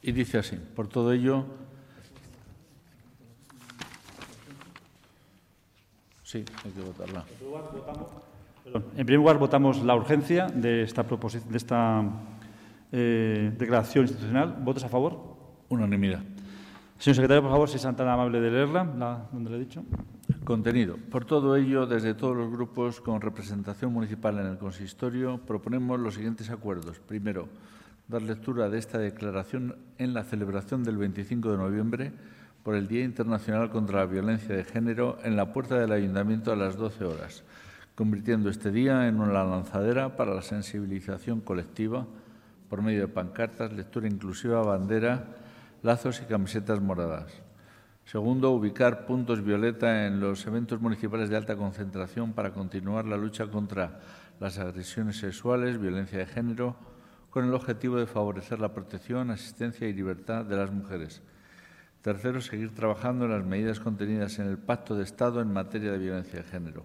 Y dice así: por todo ello, sí, hay que votarla. En primer lugar, votamos la urgencia de esta declaración institucional. ¿Votos a favor? Unanimidad. Señor secretario, por favor, si es tan amable de leerla, donde le he dicho. Contenido. Por todo ello, desde todos los grupos con representación municipal en el consistorio, proponemos los siguientes acuerdos. Primero, dar lectura de esta declaración en la celebración del 25 de noviembre por el Día Internacional contra la Violencia de Género en la puerta del Ayuntamiento a las 12 horas, convirtiendo este día en una lanzadera para la sensibilización colectiva por medio de pancartas, lectura inclusiva, bandera, lazos y camisetas moradas. Segundo, ubicar puntos violeta en los eventos municipales de alta concentración para continuar la lucha contra las agresiones sexuales, violencia de género, con el objetivo de favorecer la protección, asistencia y libertad de las mujeres. Tercero, seguir trabajando en las medidas contenidas en el Pacto de Estado en materia de violencia de género.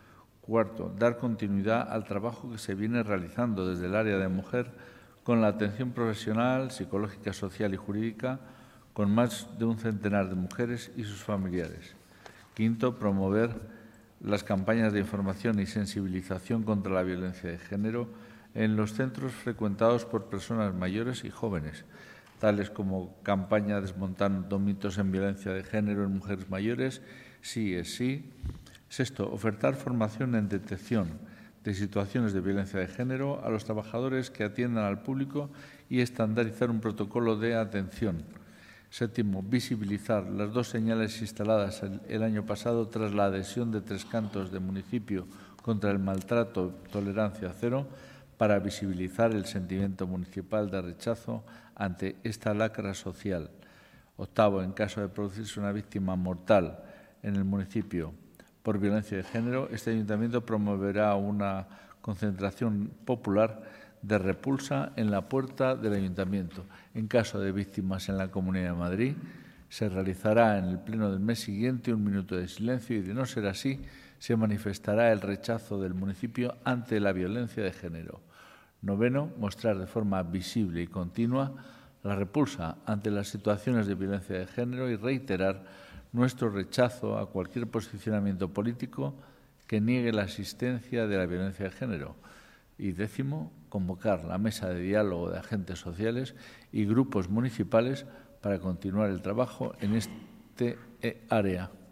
Cuarto, dar continuidad al trabajo que se viene realizando desde el área de mujer con la atención profesional, psicológica, social y jurídica con más de un centenar de mujeres y sus familiares. Quinto, promover las campañas de información y sensibilización contra la violencia de género en los centros frecuentados por personas mayores y jóvenes, tales como campaña Desmontando mitos en violencia de género en mujeres mayores, Sí es sí. Sexto, ofertar formación en detección de situaciones de violencia de género a los trabajadores que atiendan al público y estandarizar un protocolo de atención. Séptimo, visibilizar las 2 señales instaladas el año pasado tras la adhesión de 3 cantos de municipio contra el maltrato, tolerancia cero, para visibilizar el sentimiento municipal de rechazo ante esta lacra social. Octavo, en caso de producirse una víctima mortal en el municipio por violencia de género, este ayuntamiento promoverá una concentración popular de repulsa en la puerta del ayuntamiento. En caso de víctimas en la Comunidad de Madrid, se realizará en el pleno del mes siguiente un minuto de silencio y, de no ser así, se manifestará el rechazo del municipio ante la violencia de género. Noveno, mostrar de forma visible y continua la repulsa ante las situaciones de violencia de género y reiterar nuestro rechazo a cualquier posicionamiento político que niegue la existencia de la violencia de género. Y décimo, convocar la mesa de diálogo de agentes sociales y grupos municipales para continuar el trabajo en este área.